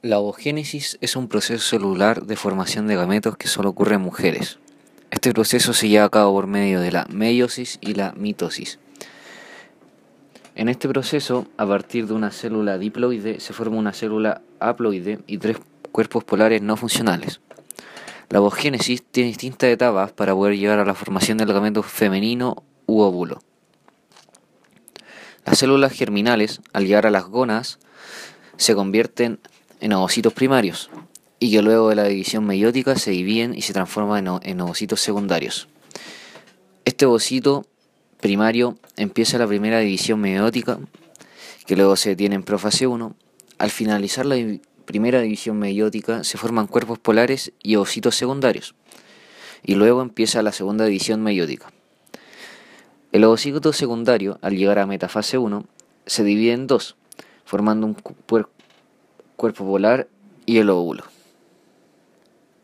La ovogénesis es un proceso celular de formación de gametos que solo ocurre en mujeres. Este proceso se lleva a cabo por medio de la meiosis y la mitosis. En este proceso, a partir de una célula diploide, se forma una célula haploide y tres cuerpos polares no funcionales. La ovogénesis tiene distintas etapas para poder llegar a la formación del gameto femenino u óvulo. Las células germinales, al llegar a las gónadas, se convierten en ovocitos primarios y que luego de la división meiótica se dividen y se transforman en ovocitos secundarios. Este ovocito primario empieza la primera división meiótica, que luego se detiene en profase 1. Al finalizar la primera división meiótica se forman cuerpos polares y ovocitos secundarios, y luego empieza la segunda división meiótica. El ovocito secundario, al llegar a metafase 1, se divide en dos, formando un cuerpo polar y el óvulo.